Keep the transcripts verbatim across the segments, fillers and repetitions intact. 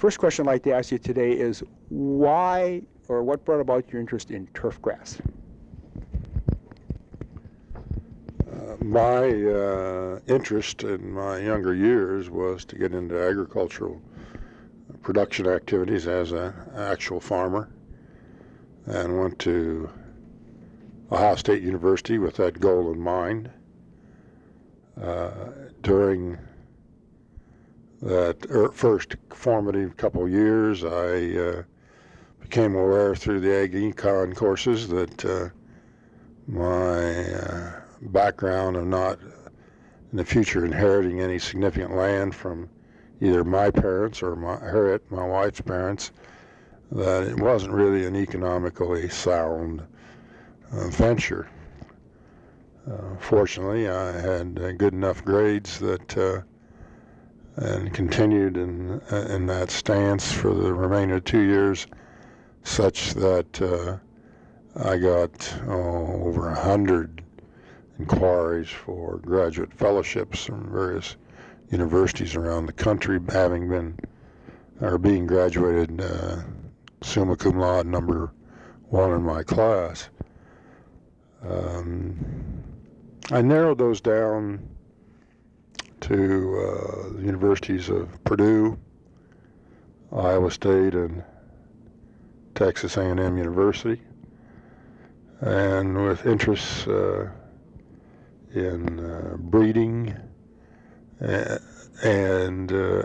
first question I'd like to ask you today is why or what brought about your interest in turf grass? Uh, my uh, interest in my younger years was to get into agricultural production activities as an actual farmer, and went to Ohio State University with that goal in mind. Uh, during that er, first formative couple years, I uh, became aware through the ag econ courses that uh, my uh, background of not in the future inheriting any significant land from either my parents or my Harriet, my wife's parents, that it wasn't really an economically sound uh, venture. Uh, fortunately, I had uh, good enough grades that uh, and continued in in that stance for the remainder of two years, such that uh, I got oh, over a hundred inquiries for graduate fellowships from various universities around the country, having been or being graduated uh, summa cum laude number one in my class. Um, I narrowed those down to uh, the universities of Purdue, Iowa State, and Texas A and M University, and with interests uh, in uh, breeding uh, and uh,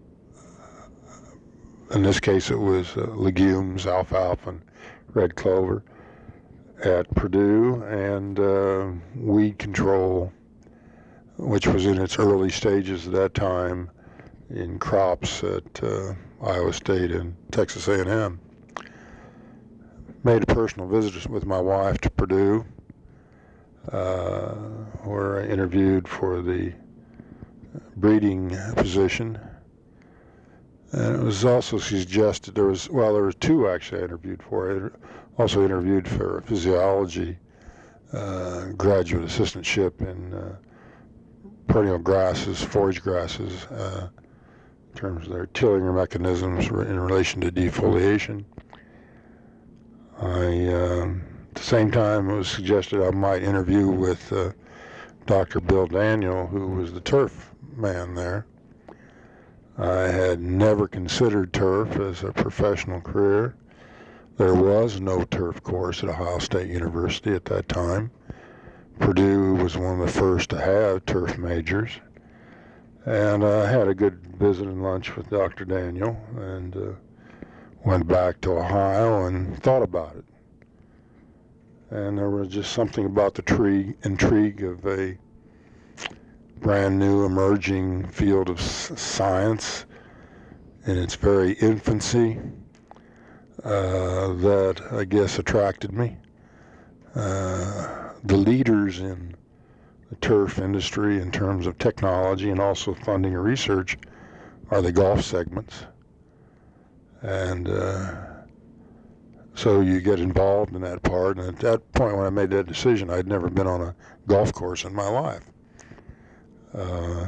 in this case it was uh, legumes, alfalfa, and red clover at Purdue, and uh, weed control, which was in its early stages at that time in crops at uh, Iowa State and Texas A and M. Made a personal visit with my wife to Purdue, uh, where I interviewed for the breeding position. And it was also suggested there was, well, there were two actually I interviewed for. I also interviewed for a physiology uh, graduate assistantship in uh, perennial grasses, forage grasses, uh, in terms of their tilling mechanisms in relation to defoliation. I, uh, at the same time, it was suggested I might interview with uh, Doctor Bill Daniel, who was the turf man there. I had never considered turf as a professional career. There was no turf course at Ohio State University at that time. Purdue was one of the first to have turf majors. And I had a good visit and lunch with Doctor Daniel, and uh, went back to Ohio and thought about it. And there was just something about the tree, intrigue of a brand new emerging field of science in its very infancy uh, that I guess attracted me. Uh, the leaders in the turf industry in terms of technology and also funding and research are the golf segments. And uh, so you get involved in that part. And at that point when I made that decision, I'd never been on a golf course in my life. Uh,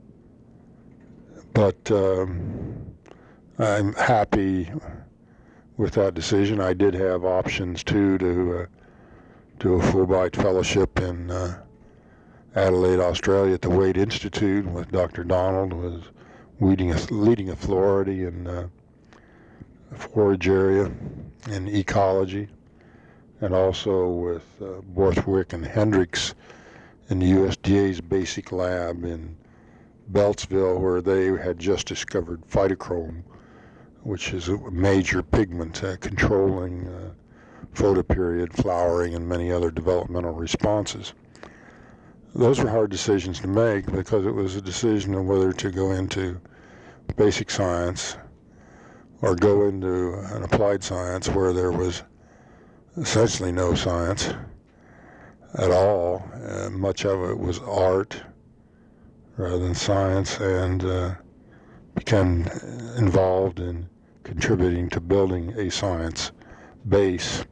but um, I'm happy with that decision. I did have options too to uh, do a Fulbright fellowship in uh, Adelaide, Australia, at the Wade Institute with Doctor Donald, who was leading a, leading a Florida in uh, forage area in ecology, and also with uh, Borthwick and Hendricks in the U S D A's basic lab in Beltsville, where they had just discovered phytochrome, which is a major pigment uh, controlling uh, photoperiod, flowering, and many other developmental responses. Those were hard decisions to make because it was a decision of whether to go into basic science or go into an applied science where there was essentially no science at all. Uh, much of it was art rather than science, and uh, became involved in contributing to building a science base.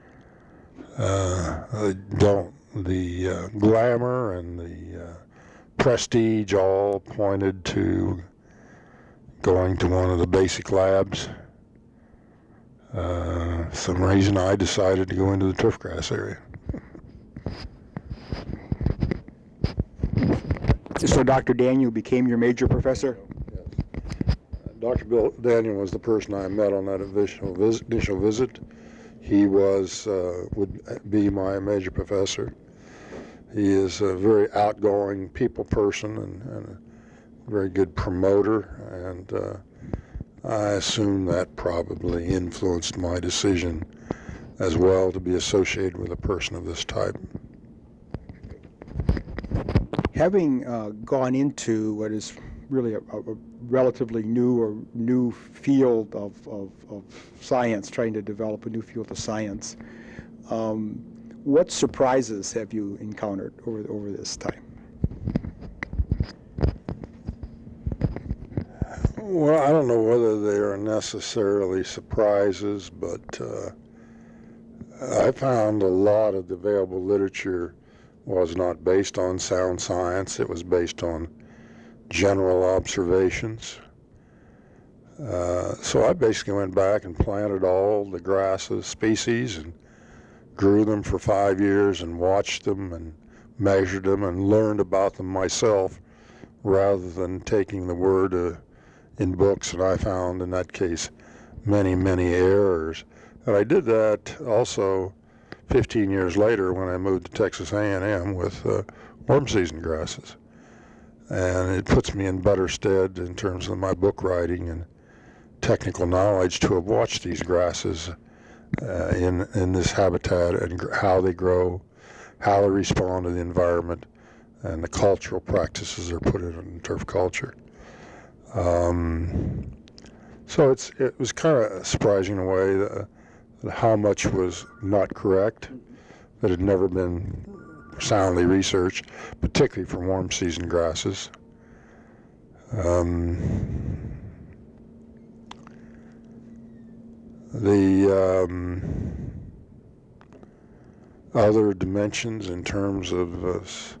Uh, I don't, the uh, glamour and the uh, prestige all pointed to going to one of the basic labs. Uh, some reason I decided to go into the turfgrass area. So Doctor Daniel became your major professor? Yes. Doctor Bill Daniel was the person I met on that initial visit. Initial visit. He was uh, would be my major professor. He is a very outgoing people person and, and a very good promoter, and uh, I assume that probably influenced my decision as well to be associated with a person of this type. Having uh, gone into what is really a, a relatively new or new field of, of, of science, trying to develop a new field of science, um, what surprises have you encountered over over this time? Well, I don't know whether they are necessarily surprises, but uh, I found a lot of the available literature was not based on sound science. It was based on general observations. Uh, so I basically went back and planted all the grasses species and grew them for five years and watched them and measured them and learned about them myself rather than taking the word uh, in books. And I found in that case many, many errors. And I did that also fifteen years later when I moved to Texas A and M with uh, warm season grasses. And it puts me in better stead in terms of my book writing and technical knowledge to have watched these grasses uh, in, in this habitat and gr- how they grow, how they respond to the environment, and the cultural practices are put in turf culture. Um, so it's it was kind of surprising in a way that, that how much was not correct, that had never been soundly researched, particularly for warm season grasses. Um, the um, other dimensions in terms of uh, s-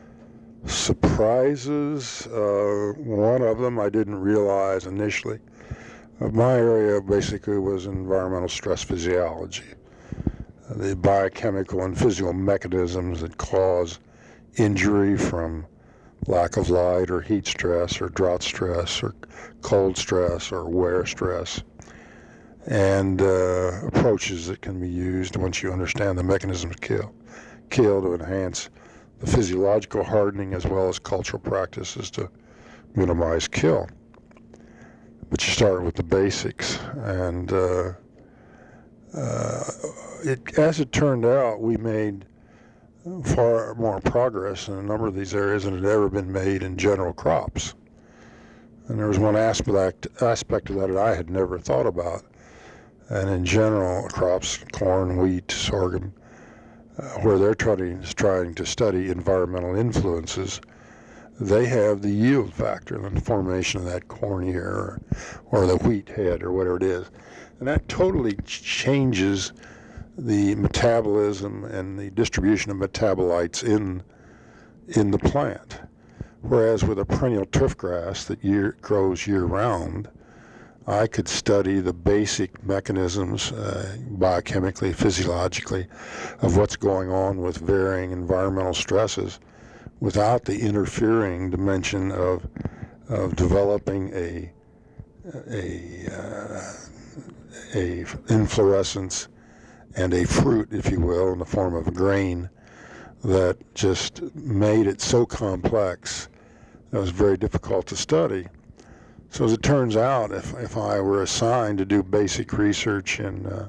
surprises, uh, one of them I didn't realize initially. Uh, my area basically was environmental stress physiology, uh, the biochemical and physical mechanisms that cause injury from lack of light or heat stress or drought stress or cold stress or wear stress, and uh, approaches that can be used once you understand the mechanisms kill, kill to enhance the physiological hardening as well as cultural practices to minimize kill. But you start with the basics, and uh, uh, it, as it turned out, we made far more progress in a number of these areas than had ever been made in general crops. And there was one aspect aspect of that that I had never thought about. And in general crops, corn, wheat, sorghum, uh, where they're trying, trying to study environmental influences, they have the yield factor in the formation of that corn ear or, or the wheat head or whatever it is. And that totally ch- changes the metabolism and the distribution of metabolites in in the plant. Whereas with a perennial turf grass that year, grows year-round, I could study the basic mechanisms uh, biochemically, physiologically, of what's going on with varying environmental stresses without the interfering dimension of of developing a a uh, a inflorescence and a fruit, if you will, in the form of a grain that just made it so complex that it was very difficult to study. So as it turns out, if, if I were assigned to do basic research in uh,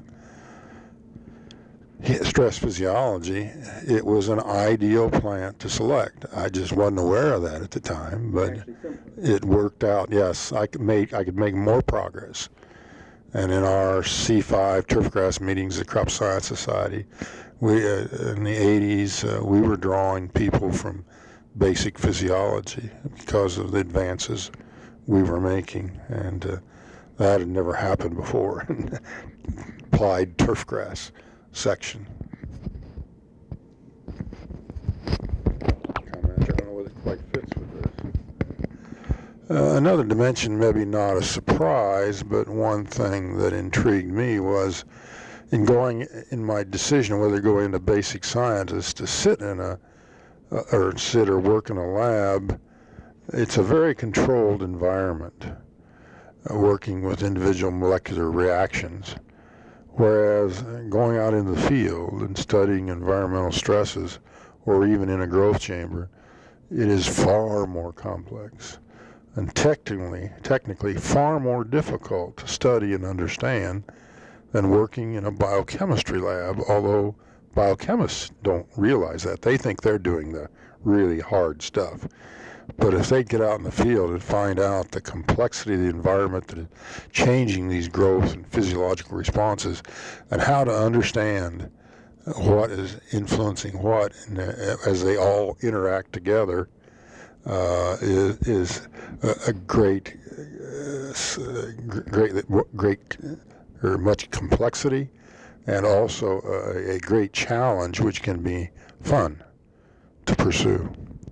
stress physiology, it was an ideal plant to select. I just wasn't aware of that at the time, but it worked out. Yes, I could make I could make more progress. And in our C five turfgrass meetings at Crop Science Society, we uh, in the eighties, uh, we were drawing people from basic physiology because of the advances we were making, and uh, that had never happened before in applied turfgrass section. Comment, I don't know whether it quite fits with this. Uh, another dimension, maybe not a surprise, but one thing that intrigued me was in going in my decision whether to go into basic scientist to sit in a uh, or sit or work in a lab. It's a very controlled environment, uh, working with individual molecular reactions, whereas going out in the field and studying environmental stresses, or even in a growth chamber, it is far more complex and technically, technically far more difficult to study and understand than working in a biochemistry lab, although biochemists don't realize that. They think they're doing the really hard stuff. But if they get out in the field and find out the complexity of the environment that is changing these growth and physiological responses, and how to understand what is influencing what, and as they all interact together, uh, is, is a, a great, uh, great, great, or much complexity, and also a, a great challenge, which can be fun to pursue.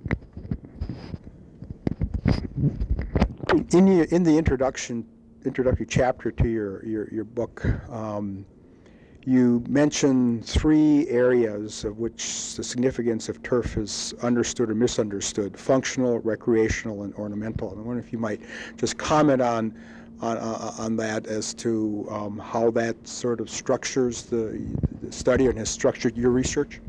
In the, in the introduction, introductory chapter to your, your, your book, um, you mention three areas of which the significance of turf is understood or misunderstood: functional, recreational, and ornamental. And I wonder if you might just comment on on, uh, on that as to um, how that sort of structures the, the study and has structured your research.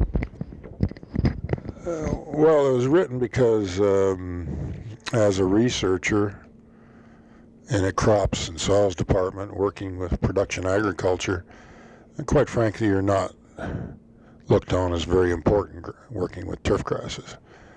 Uh, well, it was written because um, as a researcher in a crops and soils department working with production agriculture, and quite frankly, you're not looked on as very important working with turf grasses.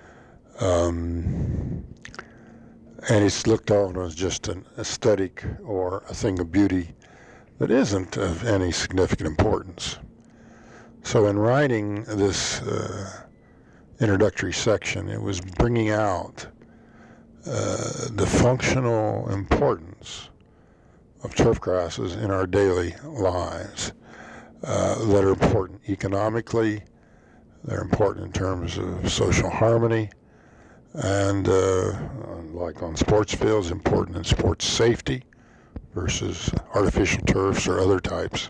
Um, and it's looked on as just an aesthetic or a thing of beauty that isn't of any significant importance. So in writing this uh, introductory section, it was bringing out uh, the functional importance of turf grasses in our daily lives. Uh, that are important economically, they're important in terms of social harmony, and uh, like on sports fields, important in sports safety versus artificial turfs or other types.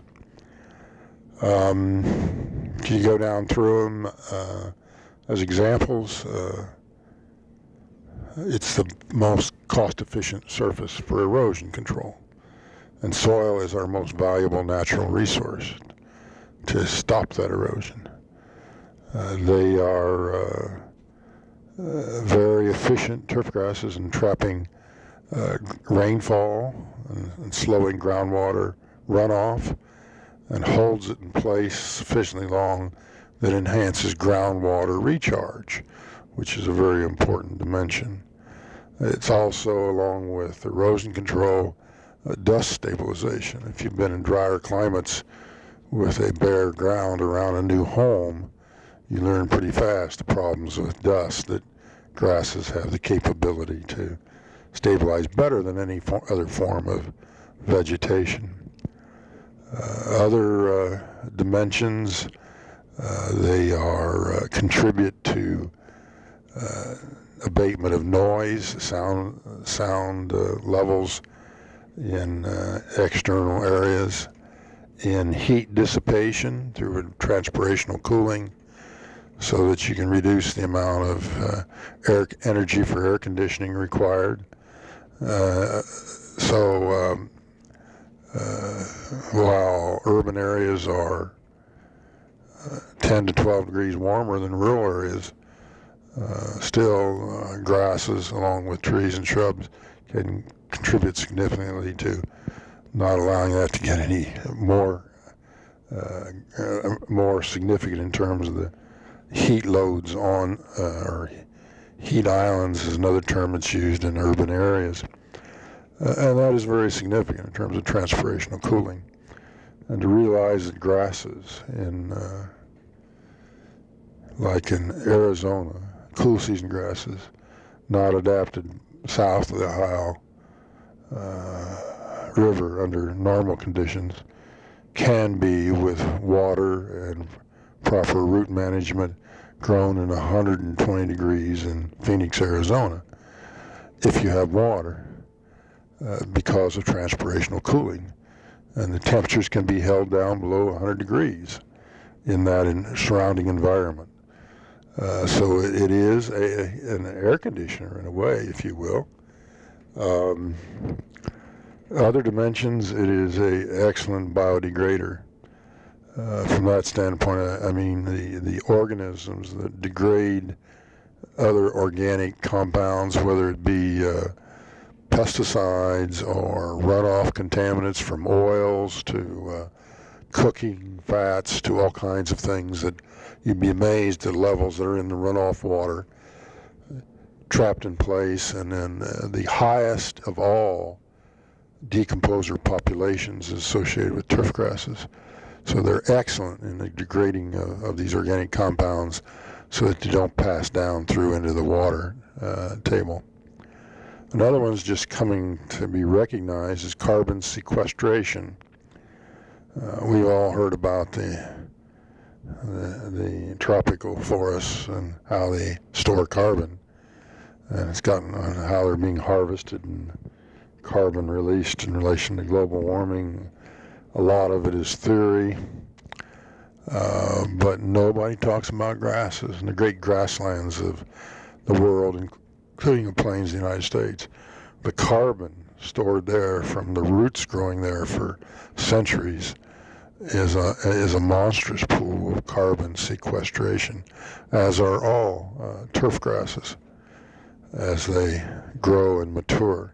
Um, you go down through them uh, as examples. Uh, it's the most cost-efficient surface for erosion control, and soil is our most valuable natural resource to stop that erosion. Uh, they are uh, uh, very efficient turf grasses in trapping uh, rainfall and, and slowing groundwater runoff, and holds it in place sufficiently long that enhances groundwater recharge, which is a very important dimension. It's also, along with erosion control, uh, dust stabilization. If you've been in drier climates with a bare ground around a new home, you learn pretty fast the problems with dust, that grasses have the capability to stabilize better than any for other form of vegetation. Uh, other uh, dimensions, uh, they are uh, contribute to uh, abatement of noise, sound, sound uh, levels in uh, external areas, in heat dissipation through transpirational cooling, so that you can reduce the amount of uh, air energy for air conditioning required. Uh, so um, uh, while urban areas are uh, ten to twelve degrees warmer than rural areas, uh, still uh, grasses along with trees and shrubs can contribute significantly to not allowing that to get any more uh, uh, more significant in terms of the heat loads on, uh, or heat islands is another term that's used in urban areas. Uh, and that is very significant in terms of transpirational cooling. And to realize that grasses in, uh, like in Arizona, cool season grasses, not adapted south of the Ohio uh, River under normal conditions, can be, with water and proper root management, grown in one hundred twenty degrees in Phoenix, Arizona. if you have water uh, because of transpirational cooling. And the temperatures can be held down below one hundred degrees in that in surrounding environment. Uh, so it, it is a, an air conditioner in a way, if you will. Um, other dimensions, it is a excellent biodegrader. Uh, from that standpoint, I, I mean the, the organisms that degrade other organic compounds, whether it be uh, pesticides or runoff contaminants from oils to uh, cooking fats to all kinds of things that you'd be amazed at levels that are in the runoff water trapped in place. And then uh, the highest of all decomposer populations is associated with turf grasses. So they're excellent in the degrading of, of these organic compounds so that they don't pass down through into the water uh, table. Another one's just coming to be recognized is carbon sequestration. Uh, we've all heard about the, the the tropical forests and how they store carbon, and it's gotten on how they're being harvested and carbon released in relation to global warming. A lot of it is theory, uh, but nobody talks about grasses and the great grasslands of the world, including the plains of the United States. The carbon stored there from the roots growing there for centuries is a is a monstrous pool of carbon sequestration, as are all uh, turf grasses as they grow and mature.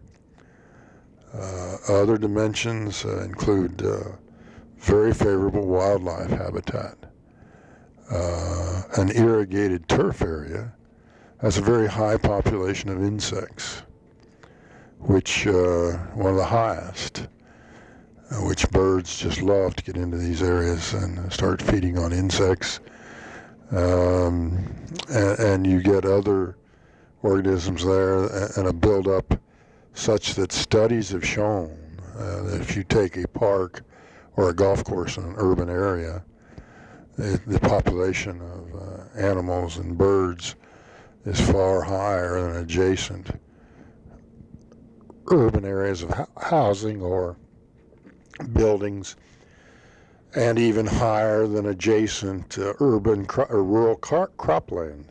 Uh, other dimensions uh, include uh, very favorable wildlife habitat. Uh, an irrigated turf area has a very high population of insects, which uh, one of the highest, uh, which birds just love to get into these areas and start feeding on insects. Um, and, and you get other organisms there and a buildup such that studies have shown uh, that if you take a park or a golf course in an urban area, it, the population of uh, animals and birds is far higher than adjacent urban areas of housing or buildings, and even higher than adjacent uh, urban cro- or rural car- cropland.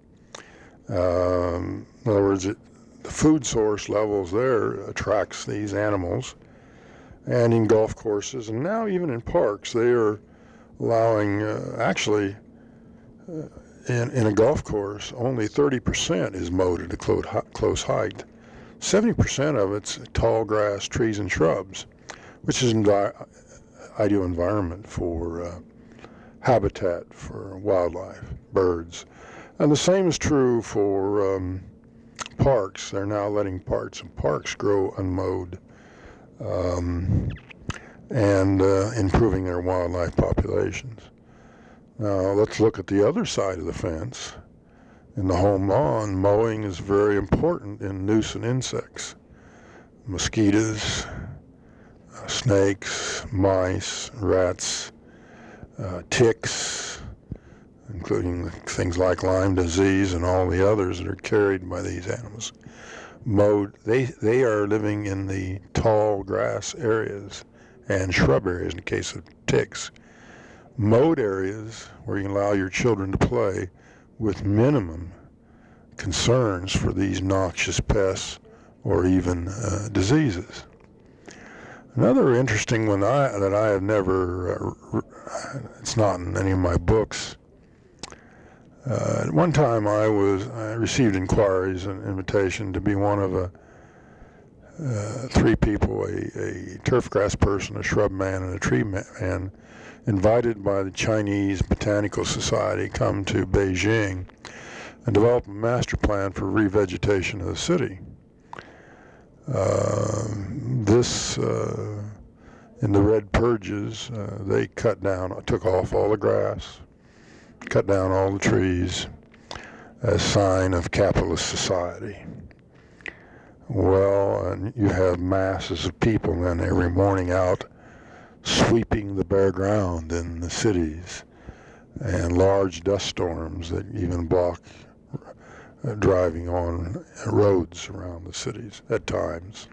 Um, in other words, it, the food source levels there attracts these animals, and in golf courses, and now even in parks, they are allowing, uh, actually, uh, in, in a golf course, only thirty percent is mowed at a close, close height. seventy percent of it's tall grass, trees, and shrubs, which is an envi- ideal environment for uh, habitat for wildlife, birds. And the same is true for um, parks. They're now letting parts of parks grow unmowed um, and uh, improving their wildlife populations. Now let's look at the other side of the fence. In the home lawn, mowing is very important in nuisance insects. Mosquitoes, uh, snakes, mice, rats, uh, ticks, including things like Lyme disease and all the others that are carried by these animals. Mowed, they, they are living in the tall grass areas and shrub areas in the case of ticks. Mowed areas where you can allow your children to play with minimum concerns for these noxious pests or even uh, diseases. Another interesting one I, that I have never, uh, it's not in any of my books. Uh, at one time I was, I received inquiries and invitation to be one of a, uh, three people, a, a turf grass person, a shrub man, and a tree man, invited by the Chinese Botanical Society, come to Beijing and develop a master plan for revegetation of the city. Uh, this, uh, in the red purges, uh, they cut down, took off all the grass, cut down all the trees as sign of capitalist society. Well, and you have masses of people then every morning out sweeping the bare ground in the cities, and large dust storms that even block uh, driving on roads around the cities at times.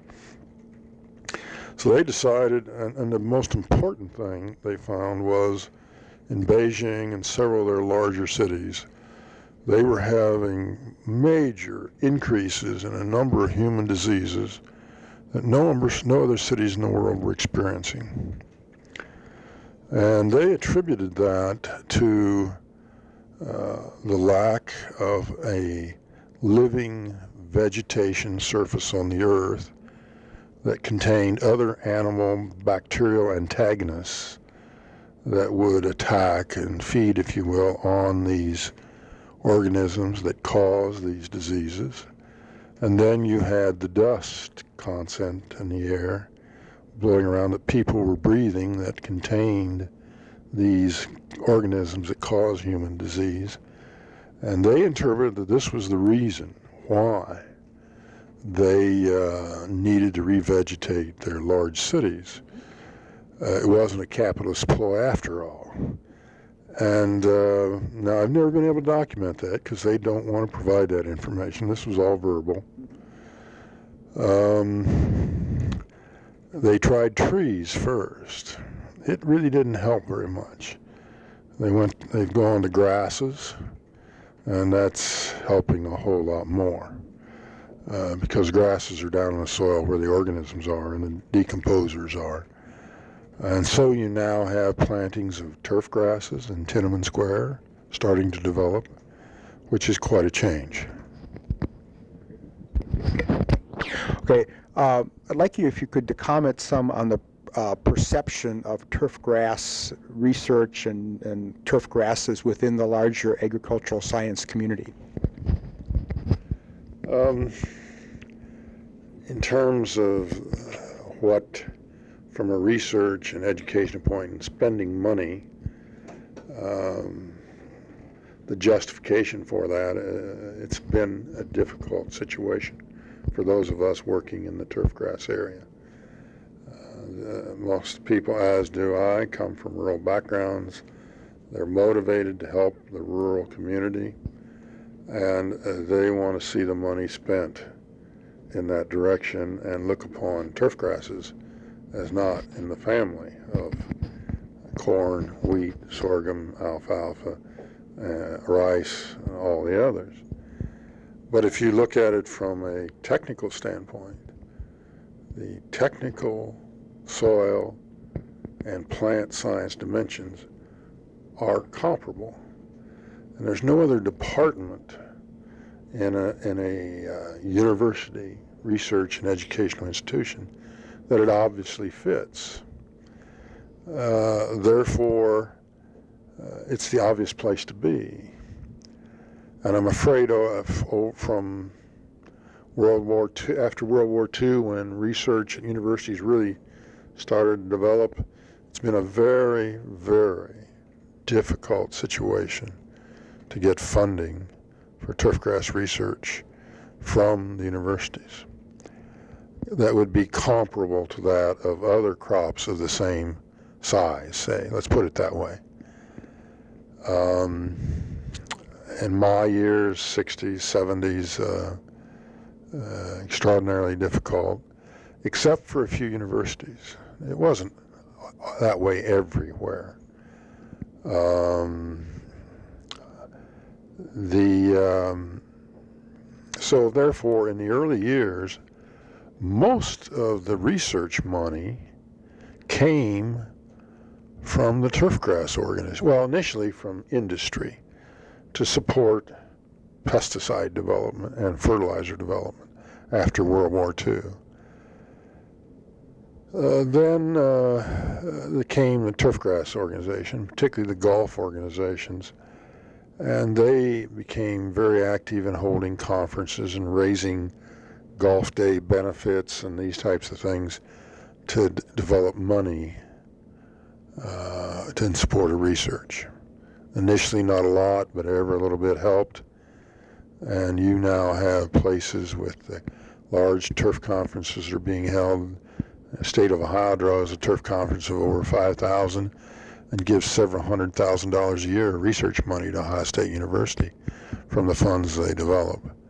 So they decided, and, and the most important thing they found was in Beijing and several of their larger cities, they were having major increases in a number of human diseases that no, no other cities in the world were experiencing. And they attributed that to uh, the lack of a living vegetation surface on the earth that contained other animal bacterial antagonists that would attack and feed, if you will, on these organisms that cause these diseases. And then you had the dust content in the air blowing around that people were breathing that contained these organisms that cause human disease. And they interpreted that this was the reason why they uh, needed to revegetate their large cities. Uh, it wasn't a capitalist ploy after all. And uh, now I've never been able to document that because they don't want to provide that information. This was all verbal. Um, they tried trees first. It really didn't help very much. They went, they've gone to grasses, and that's helping a whole lot more uh, because grasses are down in the soil where the organisms are and the decomposers are. And so you now have plantings of turf grasses in Tiananmen Square starting to develop, which is quite a change. Okay, uh, I'd like you, if you could, to comment some on the uh, perception of turf grass research and, and turf grasses within the larger agricultural science community. Um, in terms of what, from a research and education point and spending money, um, the justification for that, uh, it's been a difficult situation for those of us working in the turfgrass area. Uh, most people, as do I, come from rural backgrounds. They're motivated to help the rural community, and uh, they want to see the money spent in that direction and look upon turfgrasses as not in the family of corn, wheat, sorghum, alfalfa, uh, rice, and all the others. But if you look at it from a technical standpoint, the technical soil and plant science dimensions are comparable. And there's no other department in a, in a uh, university, research and educational institution that it obviously fits. Uh, therefore, uh, it's the obvious place to be. And I'm afraid of, of, from World War Two, after World War Two, when research at universities really started to develop, it's been a very, very difficult situation to get funding for turfgrass research from the universities that would be comparable to that of other crops of the same size, say. Let's put it that way. Um, in my years, sixties, seventies, uh, uh, extraordinarily difficult, except for a few universities. It wasn't that way everywhere. Um, the um, so therefore, in the early years, most of the research money came from the turfgrass organization. Well, initially from industry to support pesticide development and fertilizer development after World War Two. Uh, then uh, there came the turfgrass organization, particularly the golf organizations, and they became very active in holding conferences and raising golf day benefits and these types of things to d- develop money uh, to in support of research. Initially not a lot, but every little bit helped. And you now have places with the large turf conferences that are being held. The state of Ohio draws a turf conference of over five thousand and gives several hundred thousand dollars a year of research money to Ohio State University from the funds they develop.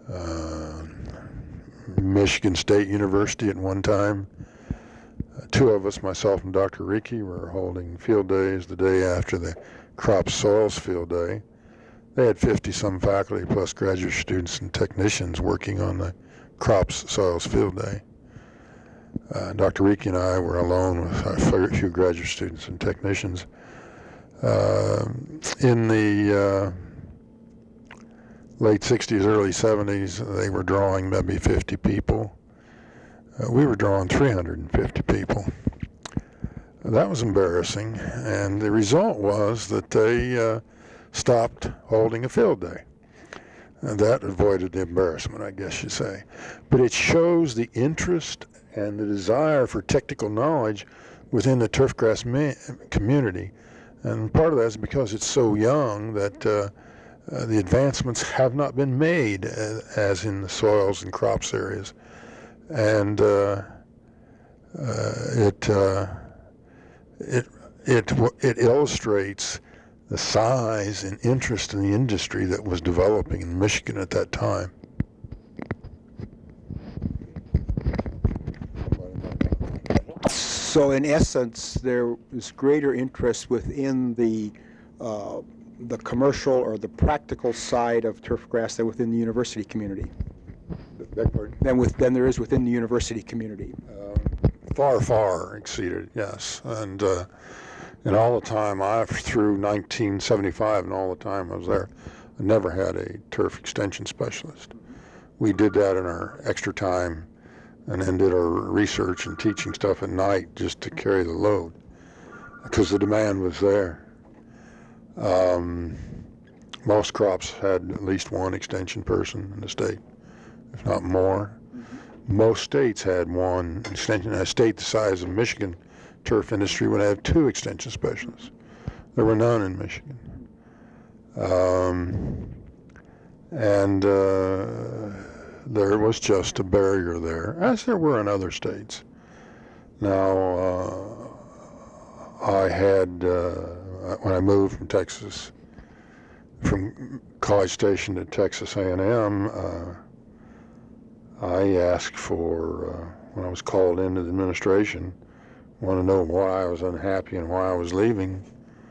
uh, Michigan State University at one time. Uh, two of us, myself and Doctor Ricci, were holding field days the day after the crop soils field day. They had fifty-some faculty plus graduate students and technicians working on the crops soils field day. Uh, Doctor Ricci and I were alone with a few graduate students and technicians. Uh, in the uh, late sixties, early seventies, they were drawing maybe fifty people. Uh, we were drawing three hundred fifty people. That was embarrassing, and the result was that they uh, stopped holding a field day. And that avoided the embarrassment, I guess you say. But it shows the interest and the desire for technical knowledge within the turfgrass community. And part of that is because it's so young that uh, uh, the advancements have not been made uh, as in the soils and crops areas. And uh, uh, it, uh, it, it, it illustrates the size and interest in the industry that was developing in Michigan at that time. So in essence, there was greater interest within the uh, the commercial or the practical side of turfgrass than within the university community. Than with than there is within the university community. Uh, far, far exceeded, yes. And uh, and all the time, I through nineteen seventy-five, and all the time I was there, I never had a turf extension specialist. We did that in our extra time, and then did our research and teaching stuff at night just to carry the load, because the demand was there. Um, most crops had at least one extension person in the state, if not more. Mm-hmm. Most states had one extension. A state the size of Michigan turf industry would have two extension specialists. There were none in Michigan. Um, and uh, there was just a barrier there, as there were in other states. Now, uh, I had, uh, when I moved from Texas, from College Station to Texas A and M, uh, I asked for, uh, when I was called into the administration, want to know why I was unhappy and why I was leaving.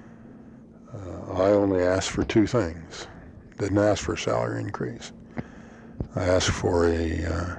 Uh, I only asked for two things. Didn't ask for a salary increase. I asked for a uh,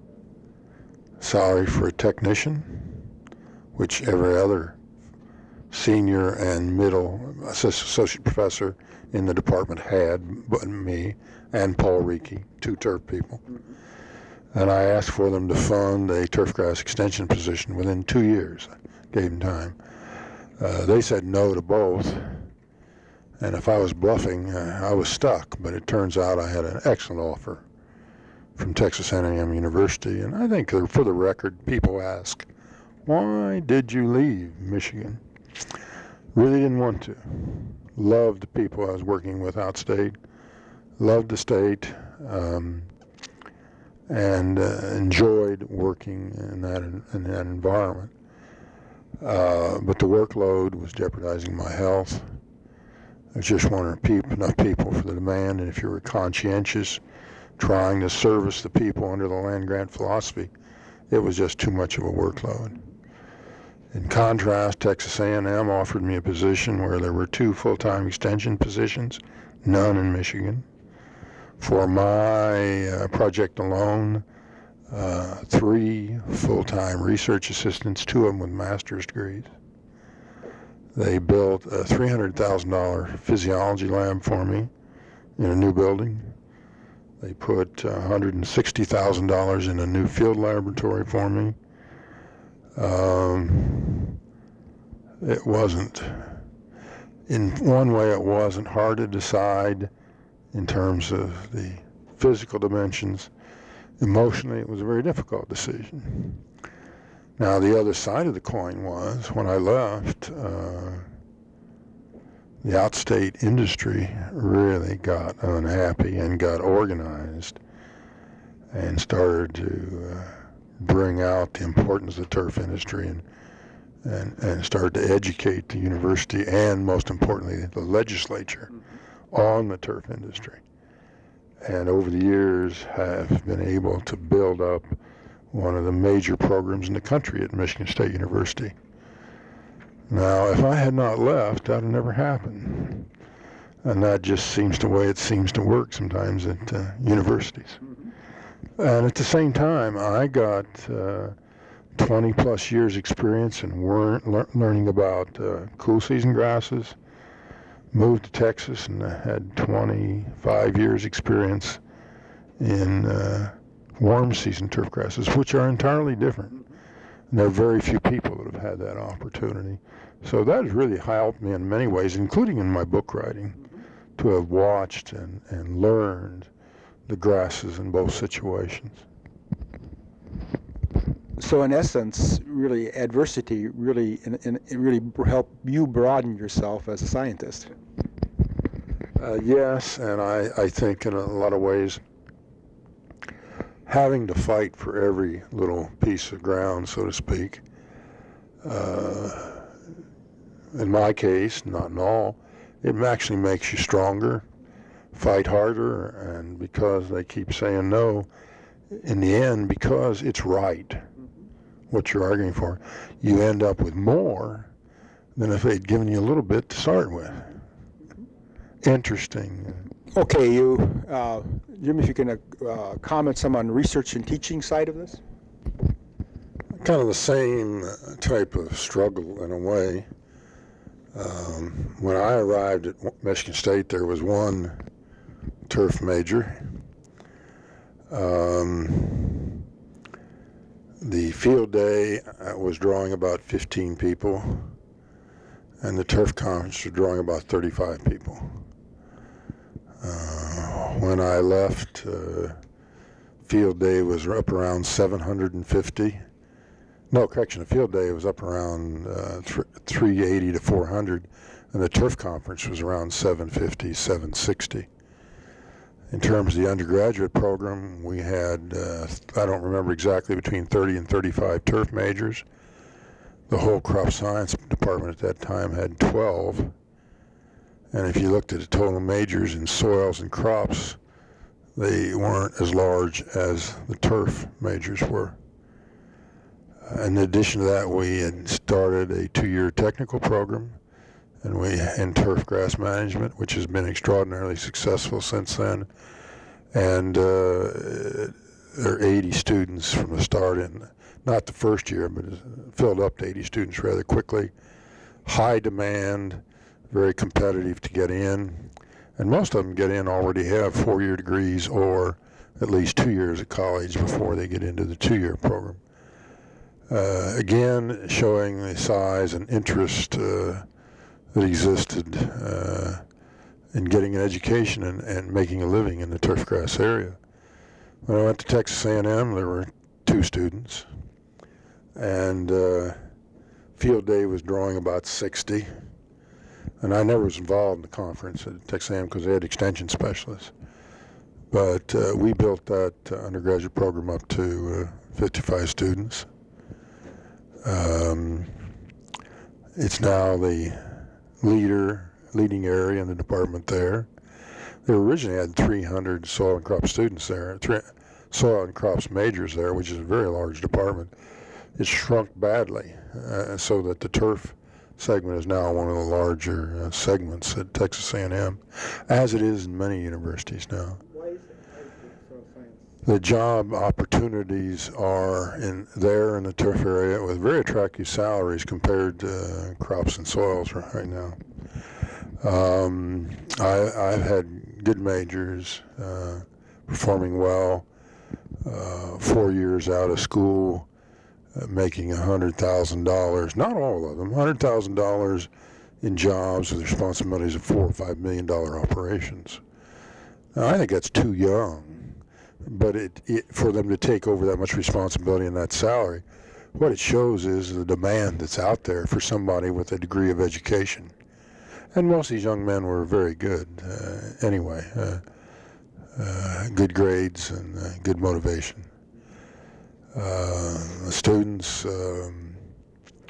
salary for a technician, which every other senior and middle associate professor in the department had, but me and Paul Ricci, two turf people. And I asked for them to fund a turfgrass extension position within two years. I gave them time. Uh, they said no to both. And if I was bluffing, uh, I was stuck. But it turns out I had an excellent offer from Texas A and M University. And I think for the record, people ask, why did you leave Michigan? Really didn't want to. Loved the people I was working with outstate. Loved the state. Um, and uh, enjoyed working in that in that environment. Uh, but the workload was jeopardizing my health. I just wanted to keep enough people for the demand, and if you were conscientious, trying to service the people under the land grant philosophy, it was just too much of a workload. In contrast, Texas A and M offered me a position where there were two full-time extension positions, none in Michigan. For my uh, project alone, uh, three full-time research assistants, two of them with master's degrees. They built a three hundred thousand dollars physiology lab for me in a new building. They put uh, one hundred sixty thousand dollars in a new field laboratory for me. Um, it wasn't, in one way it wasn't hard to decide in terms of the physical dimensions. Emotionally, it was a very difficult decision. Now, the other side of the coin was, when I left, uh, the outstate industry really got unhappy and got organized and started to uh, bring out the importance of the turf industry and, and, and started to educate the university and, most importantly, the legislature on the turf industry. and over the years have been able to build up one of the major programs in the country at Michigan State University. Now, if I had not left, that would never happen. And that just seems the way it seems to work sometimes at uh, universities. Mm-hmm. And at the same time, I got uh, twenty plus years experience in wor- lear- learning about uh, cool season grasses. Moved to Texas and had twenty-five years experience in uh, warm season turf grasses, which are entirely different. And there are very few people that have had that opportunity. So that has really helped me in many ways, including in my book writing, to have watched and, and learned the grasses in both situations. So in essence, really adversity really in, in, it really helped you broaden yourself as a scientist. Uh, yes, and I, I think in a lot of ways, having to fight for every little piece of ground, so to speak, uh, in my case, not in all, it actually makes you stronger, fight harder, and because they keep saying no, in the end, because it's right, what you're arguing for, you end up with more than if they'd given you a little bit to start with. Interesting. Okay, you, uh, Jim, if you can uh, comment some on research and teaching side of this? Kind of the same type of struggle in a way. Um, when I arrived at Michigan State, there was one turf major. Um, the field day was drawing about fifteen people, and the turf conference was drawing about thirty-five people. Uh, when I left, uh, field day was up around seven hundred fifty. No, correction, the field day was up around uh, th- three eighty to four hundred, and the turf conference was around seven fifty, seven sixty. In terms of the undergraduate program, we had, uh, I don't remember exactly, between thirty and thirty-five turf majors. The whole crop science department at that time had twelve. And if you looked at the total majors in soils and crops, they weren't as large as the turf majors were. In addition to that, we had started a two-year technical program and we in turf grass management, which has been extraordinarily successful since then. And uh, there are eighty students from the start, in not the first year, but it filled up to eighty students rather quickly. High demand, very competitive to get in, and most of them get in already have four-year degrees or at least two years at college before they get into the two-year program. Uh, again, showing the size and interest uh, that existed uh, in getting an education and, and making a living in the turf grass area. When I went to Texas A and M, there were two students, and uh, field day was drawing about sixty. And I never was involved in the conference at Texas A and M because they had extension specialists. But uh, we built that uh, undergraduate program up to uh, fifty-five students. Um, it's now the leader, leading area in the department there. They originally had three hundred soil and crop students there, three, soil and crops majors there, which is a very large department. It's shrunk badly, uh, so that the turf segment is now one of the larger uh, segments at Texas A and M, as it is in many universities now. Why is it? Why is it soil science? The job opportunities are in there in the turf area with very attractive salaries compared to uh, crops and soils right now. Um, I, I've had good majors uh, performing well, uh, four years out of school, uh, making one hundred thousand dollars, not all of them, one hundred thousand dollars in jobs with responsibilities of four or five million dollar operations. Now, I think that's too young, but it, it for them to take over that much responsibility and that salary, what it shows is the demand that's out there for somebody with a degree of education. And most of these young men were very good uh, anyway, uh, uh, good grades and uh, good motivation. Uh, the students, um,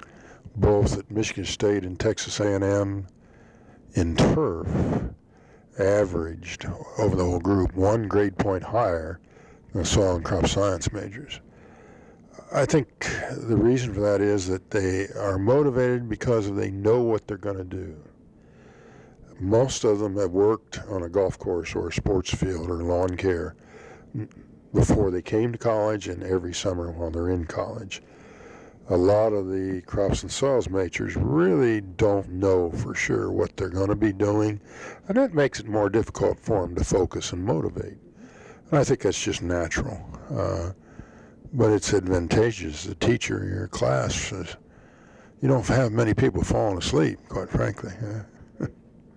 both at Michigan State and Texas A and M in turf, averaged over the whole group one grade point higher than the soil and crop science majors. I think the reason for that is that they are motivated because they know what they're going to do. Most of them have worked on a golf course or a sports field or lawn care before they came to college and every summer while they're in college. A lot of the crops and soils majors really don't know for sure what they're going to be doing, and that makes it more difficult for them to focus and motivate. And I think that's just natural. Uh, but it's advantageous. The teacher in your class, is, you don't have many people falling asleep, quite frankly. Yeah.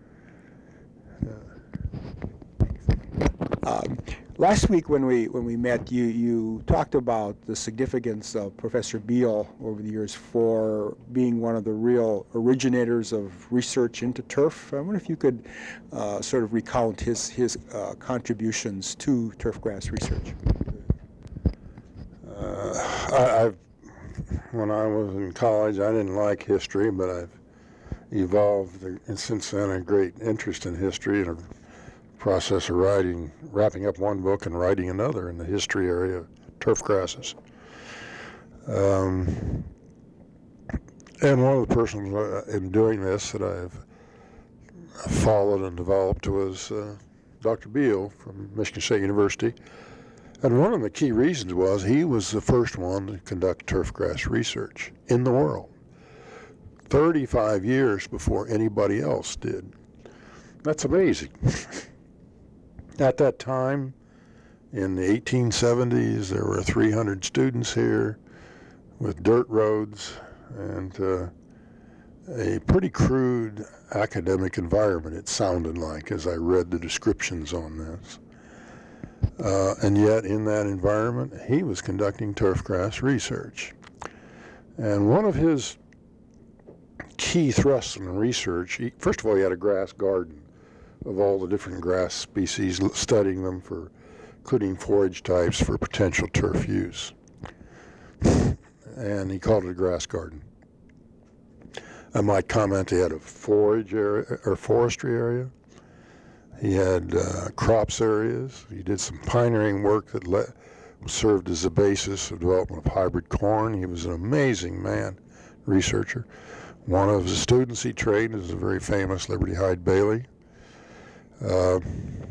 Um, last week when we when we met, you you talked about the significance of Professor Beal over the years for being one of the real originators of research into turf. I wonder if you could uh, sort of recount his his uh, contributions to turfgrass research. Uh, I, I've when I was in college, I didn't like history, but I've evolved and since then a great interest in history and a process of writing, wrapping up one book and writing another in the history area of turf grasses. Um, and one of the persons in doing this that I've followed and developed was uh, Doctor Beal from Michigan State University. And one of the key reasons was he was the first one to conduct turf grass research in the world, thirty-five years before anybody else did. That's amazing. At that time, in the eighteen seventies, there were three hundred students here with dirt roads and uh, a pretty crude academic environment, it sounded like, as I read the descriptions on this. Uh, and yet, in that environment, he was conducting turfgrass research. And one of his key thrusts in research, he, first of all, he had a grass garden of all the different grass species, studying them for including forage types for potential turf use. And he called it a grass garden. I might comment he had a forage area or forestry area. He had uh, crops areas. He did some pioneering work that le- served as the basis of development of hybrid corn. He was an amazing man, researcher. One of the students he trained is a very famous Liberty Hyde Bailey. Uh,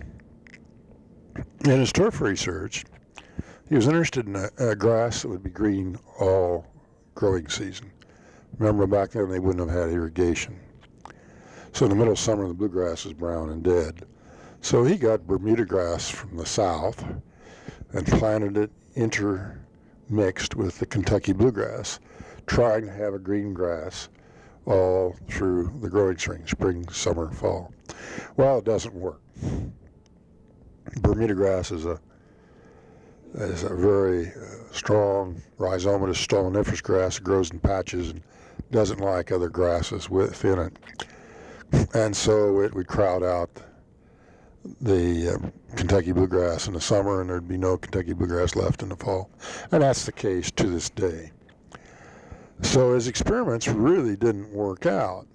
in his turf research, he was interested in a, a grass that would be green all growing season. Remember, back then they wouldn't have had irrigation. So in the middle of summer, the bluegrass is brown and dead. So he got Bermuda grass from the south and planted it intermixed with the Kentucky bluegrass, trying to have a green grass all through the growing spring, spring, summer, fall. Well, it doesn't work. Bermuda grass is a is a very uh, strong rhizomatous stoloniferous grass. It grows in patches and doesn't like other grasses within it. And so it would crowd out the uh, Kentucky bluegrass in the summer, and there'd be no Kentucky bluegrass left in the fall. And that's the case to this day. So his experiments really didn't work out.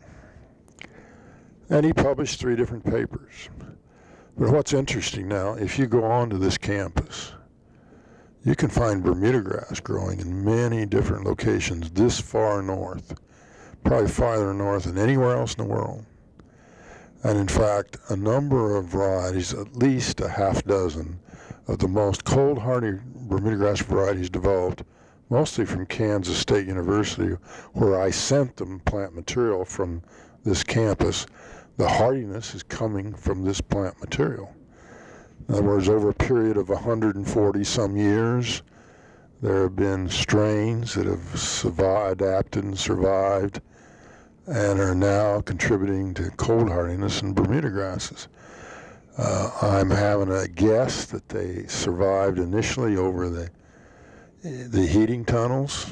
And he published three different papers. But what's interesting now, if you go onto this campus, you can find Bermuda grass growing in many different locations this far north, probably farther north than anywhere else in the world. And in fact, a number of varieties, at least a half dozen, of the most cold-hardy Bermuda grass varieties developed, mostly from Kansas State University, where I sent them plant material from this campus. The hardiness is coming from this plant material. In other words, over a period of one hundred forty some years, there have been strains that have survived, adapted and survived, and are now contributing to cold hardiness in Bermuda grasses. Uh, I'm having a guess that they survived initially over the the heating tunnels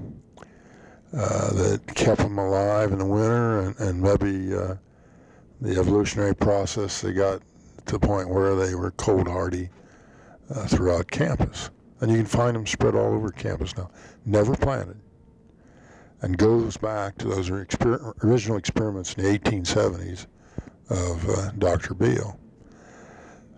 uh, that kept them alive in the winter, and, and maybe uh, the evolutionary process, they got to the point where they were cold hardy uh, throughout campus. And you can find them spread all over campus now, never planted, and goes back to those exper- original experiments in the eighteen seventies of uh, Doctor Beal.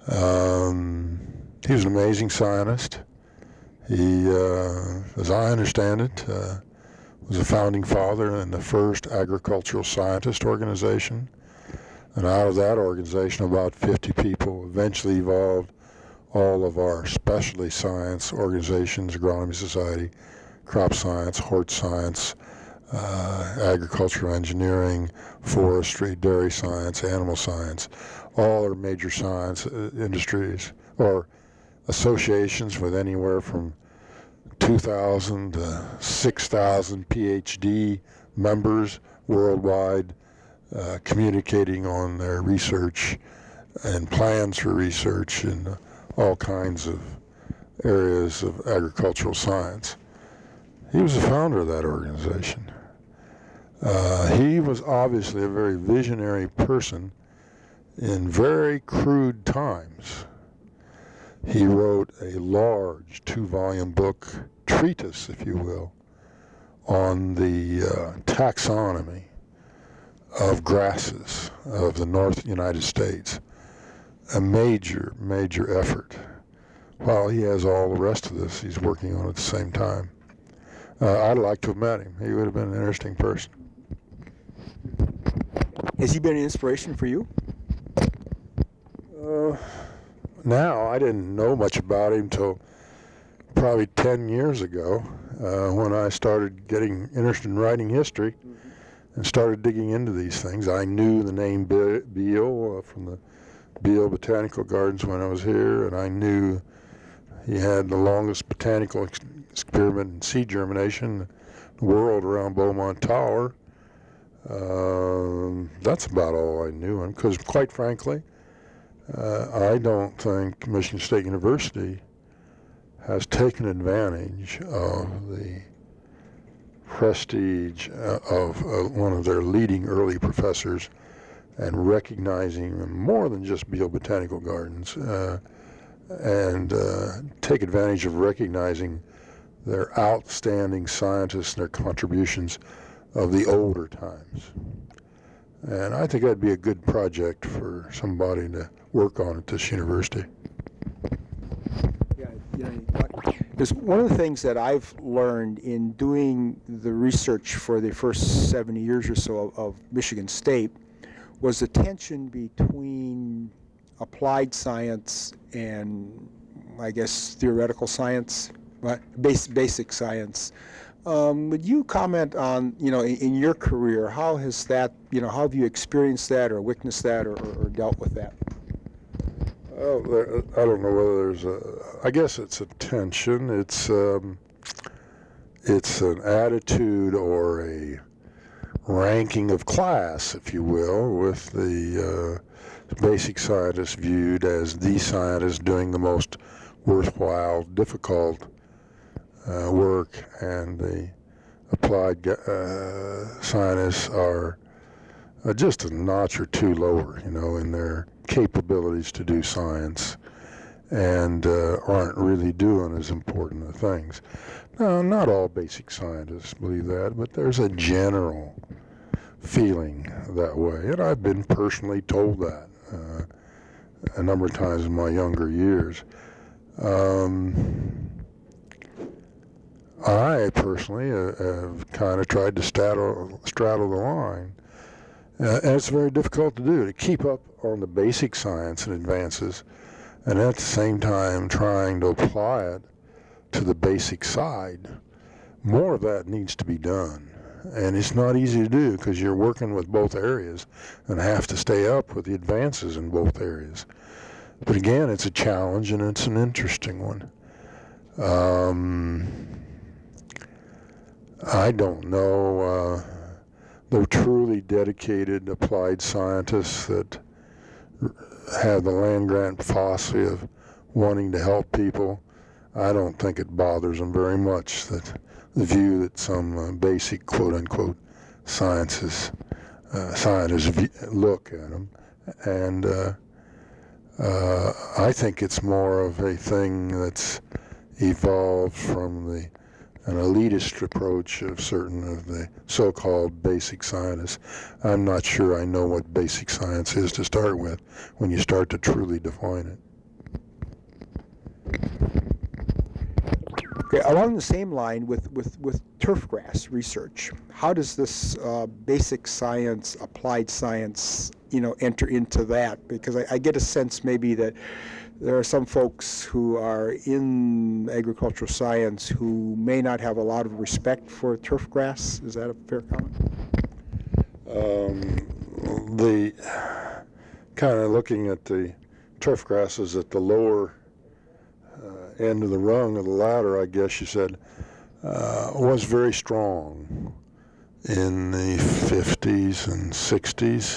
Um, he was an amazing scientist. He, uh, as I understand it, uh, was a founding father in the first agricultural scientist organization. And out of that organization, about fifty people eventually evolved all of our specialty science organizations: Agronomy Society, Crop Science, Hort Science, uh, Agricultural Engineering, Forestry, Dairy Science, Animal Science. All are major science uh, industries or associations with anywhere from two thousand to six thousand PhD members worldwide, uh, communicating on their research and plans for research in uh, all kinds of areas of agricultural science. He was the founder of that organization. Uh, he was obviously a very visionary person in very crude times. He wrote a large two-volume book, treatise, if you will, on the uh, taxonomy of grasses of the North United States. A major, major effort. While he has all the rest of this, he's working on it at the same time. Uh, I'd like to have met him. He would have been an interesting person. Has he been an inspiration for you? Uh, now, I didn't know much about him until probably ten years ago, uh, when I started getting interested in writing history mm-hmm. and started digging into these things. I knew the name Be- Beale uh, from the Beale Botanical Gardens when I was here, and I knew he had the longest botanical ex- experiment in seed germination in the world around Beaumont Tower. Um, that's about all I knew him, because quite frankly, uh, I don't think Michigan State University has taken advantage of the prestige uh, of uh, one of their leading early professors and recognizing them more than just Beale Botanical Gardens, uh, and uh, take advantage of recognizing their outstanding scientists and their contributions of the older times. And I think that'd be a good project for somebody to work on at this university. Yeah, you know, because one of the things that I've learned in doing the research for the first seventy years or so of, of Michigan State was the tension between applied science and, I guess, theoretical science, but base, basic science. Um, would you comment on, you know, in, in your career, how has that, you know, how have you experienced that or witnessed that or, or, or dealt with that? Well, there, I don't know whether there's a, I guess it's a tension. It's, um, it's an attitude or a ranking of class, if you will, with the uh, basic scientists viewed as the scientists doing the most worthwhile, difficult uh, work, and the applied uh, scientists are uh, just a notch or two lower, you know, in their capabilities to do science, and uh, aren't really doing as important of things. Now, not all basic scientists believe that, but there's a general feeling that way, and I've been personally told that uh, a number of times in my younger years. Um, I personally uh, have kind of tried to straddle, straddle the line, uh, and it's very difficult to do, to keep up on the basic science and advances, and at the same time trying to apply it to the basic side. More of that needs to be done. And it's not easy to do because you're working with both areas and have to stay up with the advances in both areas. But again, it's a challenge and it's an interesting one. Um, I don't know. Uh, they're truly dedicated applied scientists that have the land-grant philosophy of wanting to help people. I don't think it bothers them very much that the view that some uh, basic quote-unquote sciences, uh, scientists v- look at them. And uh, uh, I think it's more of a thing that's evolved from the an elitist approach of certain of the so-called basic scientists. I'm not sure I know what basic science is to start with when you start to truly define it. Okay, along the same line with, with, with turfgrass research, how does this uh, basic science, applied science, you know, enter into that? Because I, I get a sense maybe that there are some folks who are in agricultural science who may not have a lot of respect for turfgrass. Is that a fair comment? Um, the kind of looking at the turf grasses at the lower uh, end of the rung of the ladder, I guess you said, uh, was very strong in the fifties and sixties,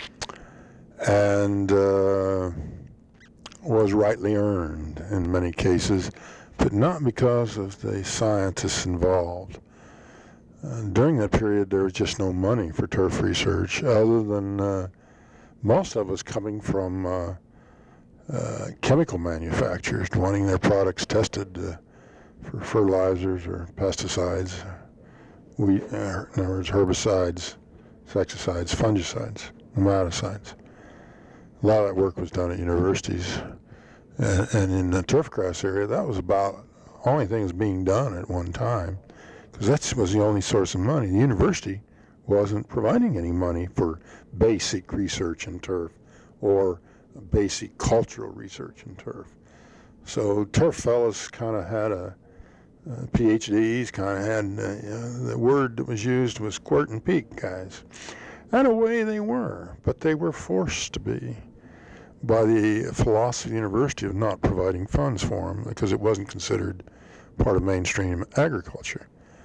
and uh, was rightly earned in many cases, but not because of the scientists involved. Uh, during that period, there was just no money for turf research, other than uh, most of us coming from uh, uh, chemical manufacturers wanting their products tested uh, for fertilizers or pesticides, we, uh, in other words, herbicides, insecticides, fungicides, nematicides. A lot of that work was done at universities, and, and in the turfgrass area, that was about the only thing that was being done at one time, because that was the only source of money. The university wasn't providing any money for basic research in turf or basic cultural research in turf. So turf fellows kind of had a, uh, PhDs, kind of had, uh, you know, the word that was used was squirt and peak guys. In a way they were, but they were forced to be by the philosophy of the university of not providing funds for them because it wasn't considered part of mainstream agriculture.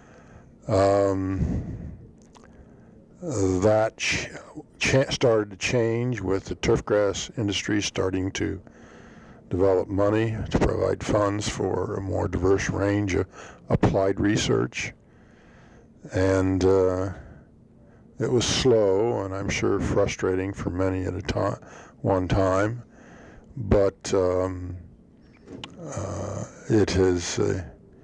Um, that ch- ch- started to change with the turfgrass industry starting to develop money to provide funds for a more diverse range of applied research. And uh, it was slow and I'm sure frustrating for many at a time, one time, but um, uh, it has uh,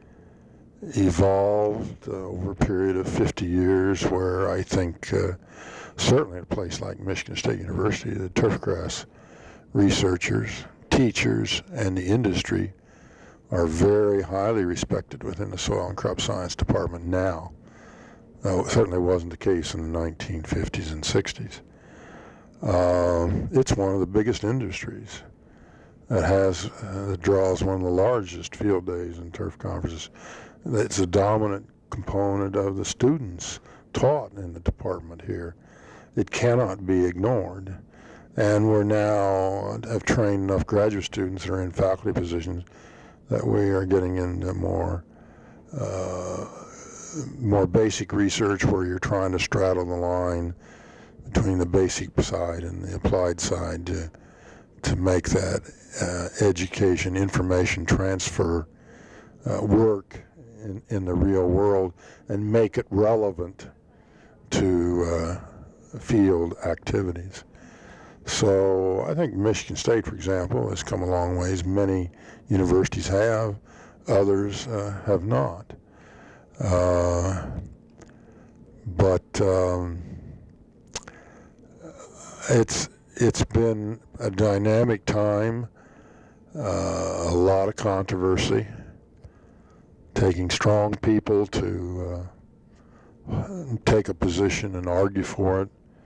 evolved uh, over a period of fifty years where I think uh, certainly at a place like Michigan State University, the turfgrass researchers, teachers, and the industry are very highly respected within the soil and crop science department now. Though it certainly wasn't the case in the nineteen fifties and sixties. Um, it's one of the biggest industries that has, uh, that draws one of the largest field days and turf conferences. It's a dominant component of the students taught in the department here. It cannot be ignored. And we're now have trained enough graduate students that are in faculty positions that we are getting into more uh, more basic research where you're trying to straddle the line between the basic side and the applied side to to make that uh, education, information transfer uh, work in, in the real world and make it relevant to uh, field activities. So I think Michigan State, for example, has come a long ways. Many universities have, others uh, have not. Uh, but um, it's it's been a dynamic time, uh, a lot of controversy, taking strong people to uh, take a position and argue for it.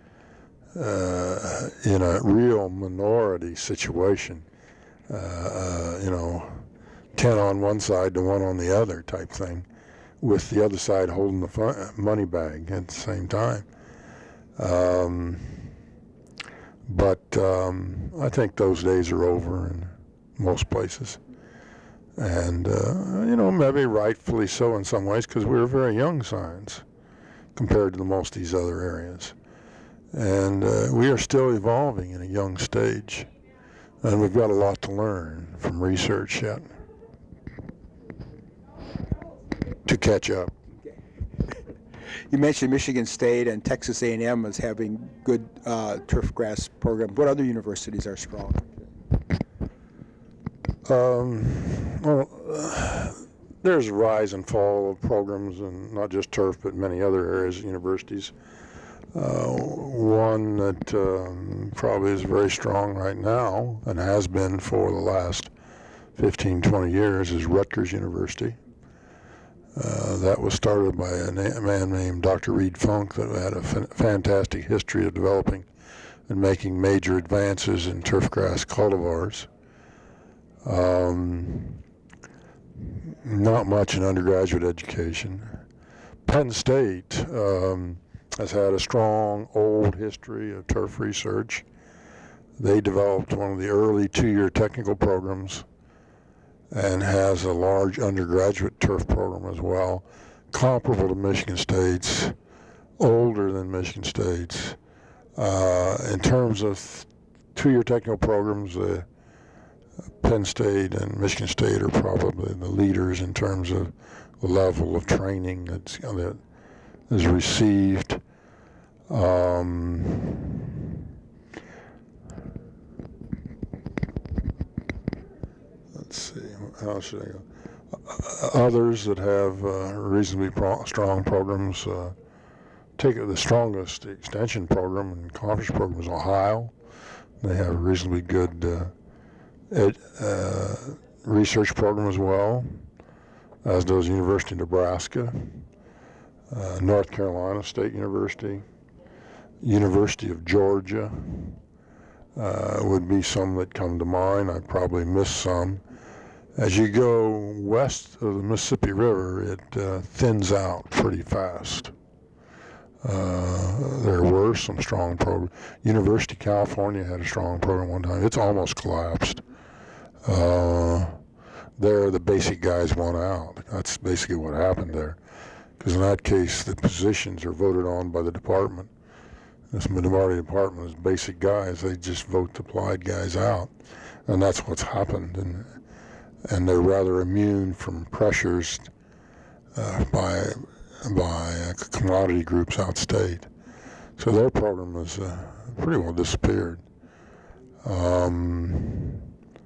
Uh, in a real minority situation, uh, uh, you know, ten on one side to one on the other type thing, with the other side holding the fun- money bag at the same time. Um, but um, I think those days are over in most places. And, uh, you know, maybe rightfully so in some ways, because we're very young science compared to the most of these other areas. And uh, we are still evolving in a young stage, and we've got a lot to learn from research yet to catch up. You mentioned Michigan State and Texas A and M as having good uh, turfgrass programs. What other universities are strong? Um, well, uh, there's a rise and fall of programs, and not just turf, but many other areas of universities. Uh, one that um, probably is very strong right now and has been for the last fifteen, twenty years is Rutgers University. Uh, that was started by a, na- a man named Doctor Reed Funk that had a f- fantastic history of developing and making major advances in turfgrass cultivars. Um, not much in undergraduate education. Penn State um, has had a strong old history of turf research. They developed one of the early two-year technical programs and has a large undergraduate turf program as well, comparable to Michigan State's, older than Michigan State's. Uh, in terms of two-year technical programs, uh, Penn State and Michigan State are probably the leaders in terms of the level of training that's, that is received. Um, let's see, how should I go? Uh, others that have uh, reasonably pro- strong programs, uh, take the strongest extension program and conference program is Ohio. They have a reasonably good uh, ed, uh, research program as well, as does University of Nebraska, uh, North Carolina State University, University of Georgia uh, would be some that come to mind. I probably missed some. As you go west of the Mississippi River, it uh, thins out pretty fast. Uh, there were some strong programs. University of California had a strong program one time. It's almost collapsed. Uh, there, the basic guys won out. That's basically what happened there. Because in that case, the positions are voted on by the department. This minority department is basic guys. They just vote the applied guys out. And that's what's happened. And, and they're rather immune from pressures uh, by by uh, commodity groups outstate. So their program has uh, pretty well disappeared. Um,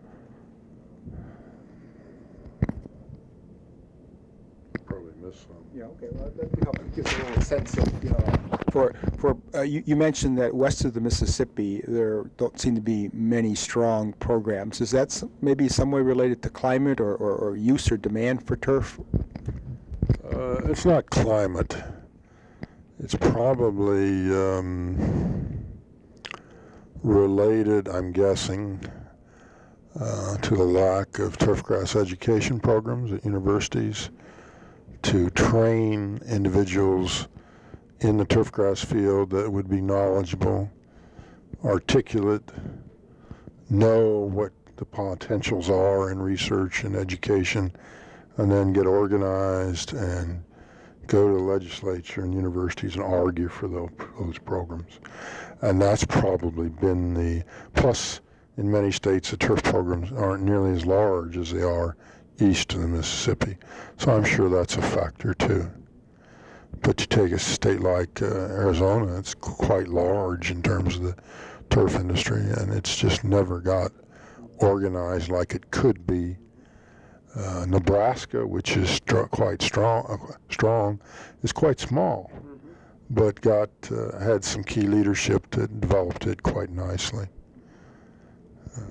probably missed some. Yeah, okay. Well, that would help give us a little sense of, you know, for, for uh, you, you mentioned that west of the Mississippi, there don't seem to be many strong programs. Is that some, maybe some way related to climate or, or, or use or demand for turf? Uh, it's not climate. It's probably um, related, I'm guessing, uh, to the lack of turfgrass education programs at universities to train individuals in the turfgrass field that would be knowledgeable, articulate, know what the potentials are in research and education, and then get organized and go to the legislature and universities and argue for those, those programs. And that's probably been the, plus in many states the turf programs aren't nearly as large as they are east of the Mississippi. So I'm sure that's a factor too. But you take a state like uh, Arizona, it's quite large in terms of the turf industry, and it's just never got organized like it could be. Uh, Nebraska, which is str- quite strong, uh, strong, is quite small, mm-hmm. but got uh, had some key leadership that developed it quite nicely. Uh,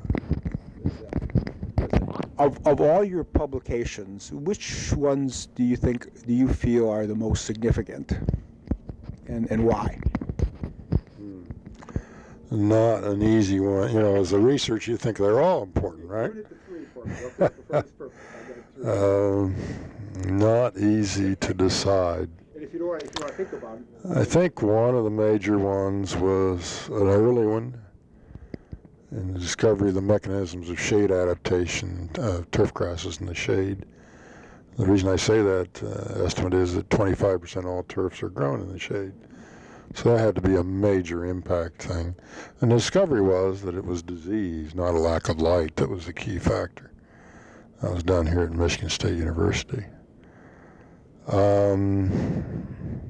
Of of all your publications, which ones do you think do you feel are the most significant, and and why? Not an easy one. You know, as a researcher, you think they're all important, right? um, not easy to decide. And if you don't, if you want to think about it, I think one of the major ones was an early one in the discovery of the mechanisms of shade adaptation of turf grasses in the shade. The reason I say that uh, estimate is that twenty-five percent of all turfs are grown in the shade. So that had to be a major impact thing. And the discovery was that it was disease, not a lack of light, that was the key factor. That was done here at Michigan State University. Um,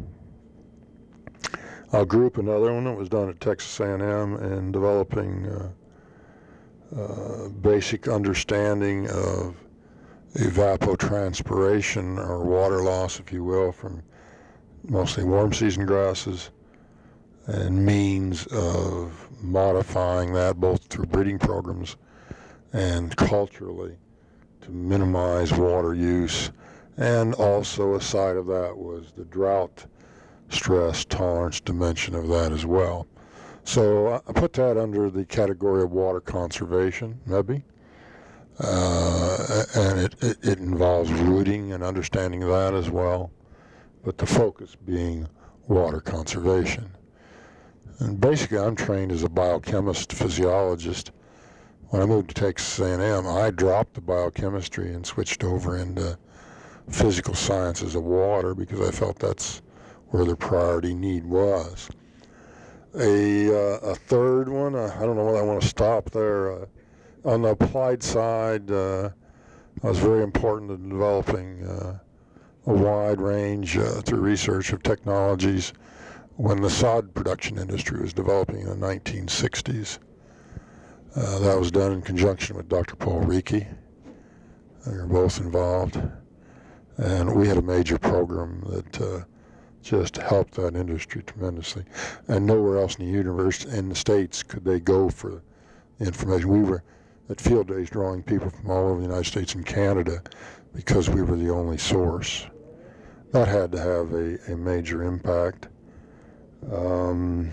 I'll group another one that was done at Texas A and M in developing uh, uh, basic understanding of evapotranspiration, or water loss, if you will, from mostly warm season grasses, and means of modifying that both through breeding programs and culturally to minimize water use. And also a side of that was the drought stress tolerance dimension of that as well. So I put that under the category of water conservation, maybe. Uh, and it, it, it involves rooting and understanding that as well, but the focus being water conservation. And basically I'm trained as a biochemist, physiologist. When I moved to Texas A and M, I dropped the biochemistry and switched over into physical sciences of water because I felt that's where the priority need was. A, uh, a third one, uh, I don't know whether I want to stop there. Uh, on the applied side, uh, I was very important in developing uh, a wide range uh, through research of technologies when the sod production industry was developing in the nineteen sixties. Uh, that was done in conjunction with Doctor Paul Rieke. They were both involved. And we had a major program that uh, just helped that industry tremendously. And nowhere else in the universe, in the States, could they go for information. We were at field days drawing people from all over the United States and Canada because we were the only source. That had to have a, a major impact. Um,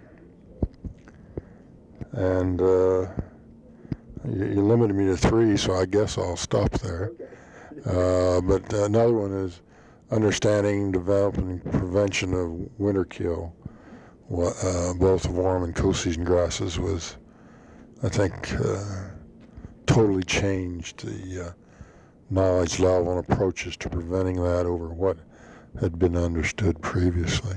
and uh, you, you limited me to three, so I guess I'll stop there. Uh, but another one is understanding, developing, prevention of winter kill, uh, both warm and cool season grasses was, I think, uh, totally changed the uh, knowledge level and approaches to preventing that over what had been understood previously.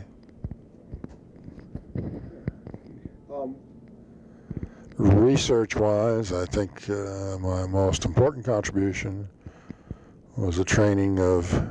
Um, Research-wise, I think uh, my most important contribution was the training of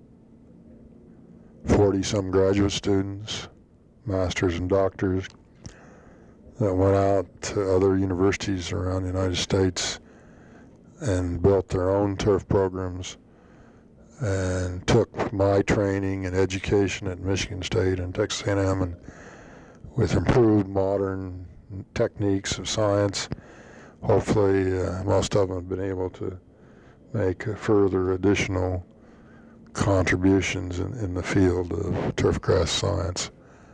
forty-some graduate students, masters and doctors, that went out to other universities around the United States and built their own turf programs and took my training and education at Michigan State and Texas A and M, and with improved modern techniques of science, hopefully uh, most of them have been able to make uh, further additional contributions in, in the field of turfgrass science.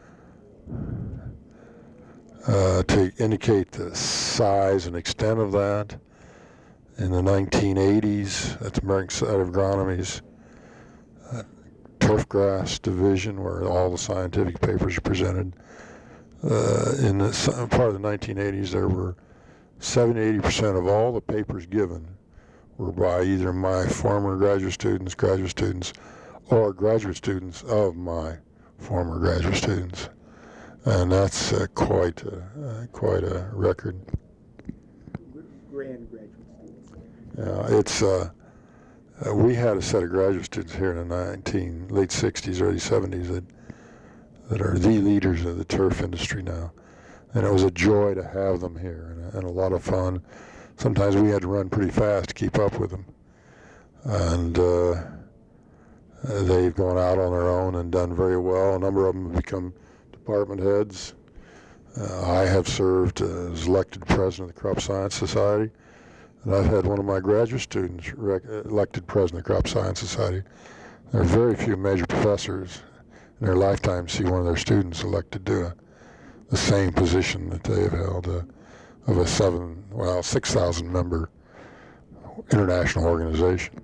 Uh, to indicate the size and extent of that, in the nineteen eighties at the American Society of Agronomy's uh, turfgrass division, where all the scientific papers are presented, uh, in the part of the nineteen eighties there were seventy to eighty percent of all the papers given were by either my former graduate students, graduate students, or graduate students of my former graduate students. And that's uh, quite, a, uh, quite a record. Grand graduate students. Yeah, it's, uh, uh, we had a set of graduate students here in the nineteen, late sixties, early seventies that, that are the leaders of the turf industry now. And it was a joy to have them here and a, and a lot of fun. Sometimes we had to run pretty fast to keep up with them. And uh, they've gone out on their own and done very well. A number of them have become department heads. Uh, I have served as elected president of the Crop Science Society, and I've had one of my graduate students rec- elected president of the Crop Science Society. There are very few major professors in their lifetime see one of their students elected to a, the same position that they have held, uh, of a seven, well, six thousand member international organization.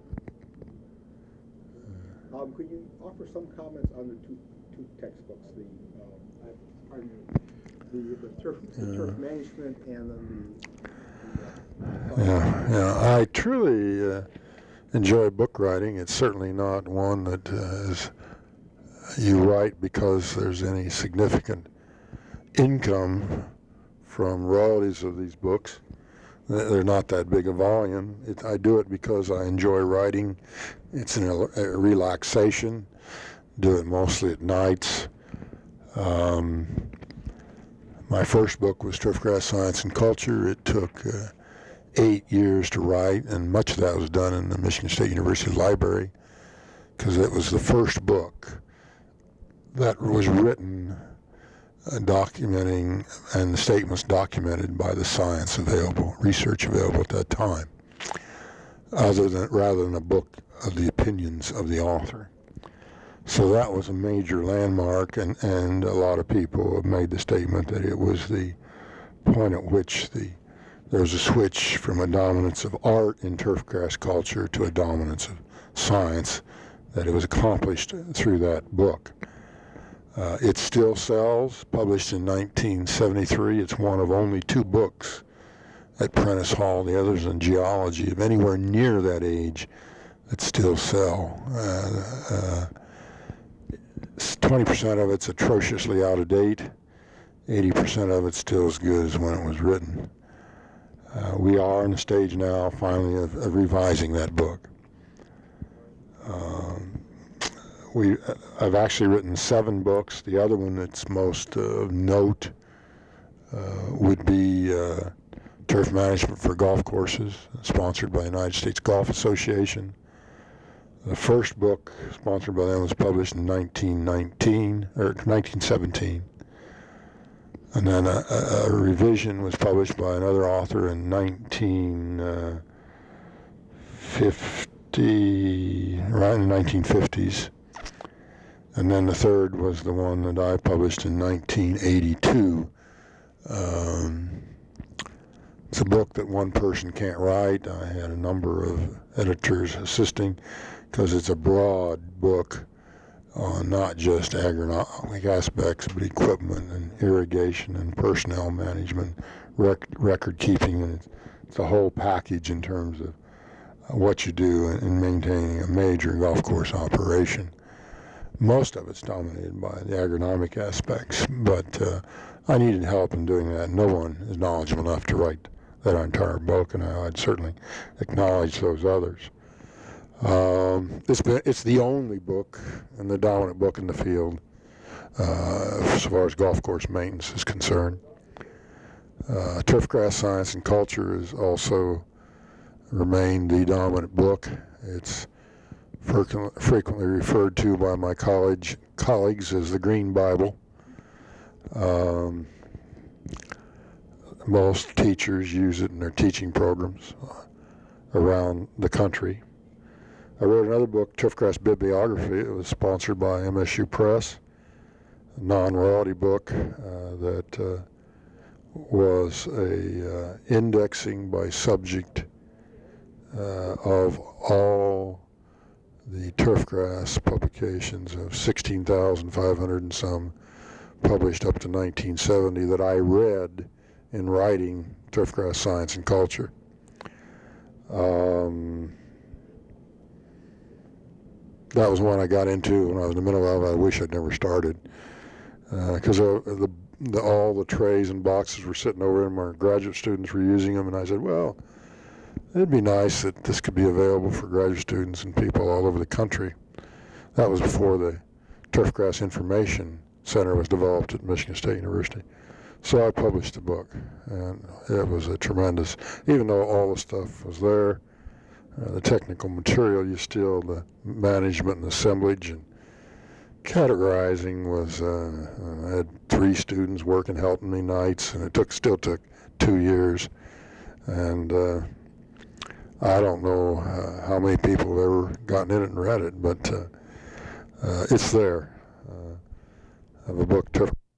Um, could you offer some comments on the two, two textbooks, the, um, pardon me, the, the, turf, the yeah. turf management and then the... the uh, yeah, yeah, I truly uh, enjoy book writing. It's certainly not one that uh, is, you write because there's any significant income from royalties of these books. They're not that big a volume. It, I do it because I enjoy writing. It's an, a relaxation. Do it mostly at nights. Um, my first book was Turfgrass Science and Culture. It took uh, eight years to write, and much of that was done in the Michigan State University Library, because it was the first book that was written Uh, documenting, and the statements documented by the science available, research available at that time. other than rather than a book of the opinions of the author. So that was a major landmark, and, and a lot of people have made the statement that it was the point at which the there was a switch from a dominance of art in turfgrass culture to a dominance of science, that it was accomplished through that book. Uh, it still sells, published in nineteen seventy-three. It's one of only two books at Prentice Hall, the others in geology, of anywhere near that age, that still sell. Uh, uh, twenty percent of it's atrociously out of date. eighty percent of it's still as good as when it was written. Uh, we are on the stage now, finally, of, of revising that book. Um, we, I've actually written seven books. The other one that's most of uh, note uh, would be uh, Turf Management for Golf Courses, sponsored by the United States Golf Association. The first book sponsored by them was published in nineteen nineteen, or nineteen seventeen. And then a, a, a revision was published by another author in nineteen fifty, around the nineteen fifties. And then the third was the one that I published in nineteen eighty-two. Um, it's a book that one person can't write. I had a number of editors assisting, because it's a broad book on not just agronomic aspects, but equipment and irrigation and personnel management, rec- record keeping, and it's, it's a whole package in terms of what you do in, in maintaining a major golf course operation. Most of it's dominated by the agronomic aspects, but uh, I needed help in doing that. No one is knowledgeable enough to write that entire book, and I, I'd certainly acknowledge those others. Um, it's been, it's the only book and the dominant book in the field uh, as far as golf course maintenance is concerned. Uh, Turfgrass Science and Culture has also remained the dominant book. It's frequent, frequently referred to by my college colleagues as the Green Bible. Um, most teachers use it in their teaching programs around the country. I wrote another book, Turfgrass Bibliography. It was sponsored by M S U Press, a non-royalty book uh, that uh, was a uh, indexing by subject uh, of all the turfgrass publications of sixteen thousand five hundred and some published up to nineteen seventy that I read in writing Turfgrass Science and Culture. Um, That was one I got into when I was in the middle of it. I wish I'd never started, because uh, the, the all the trays and boxes were sitting over and my graduate students were using them, and I said, well, it'd be nice that this could be available for graduate students and people all over the country. That was before the Turfgrass Information Center was developed at Michigan State University. So I published the book, and it was a tremendous, even though all the stuff was there, Uh, the technical material, you still, the management and assemblage and categorizing was, uh, I had three students working, helping me nights, and it took still took two years. And uh, I don't know uh, how many people have ever gotten in it and read it, but uh, uh, it's there. Uh, I have a book, Turf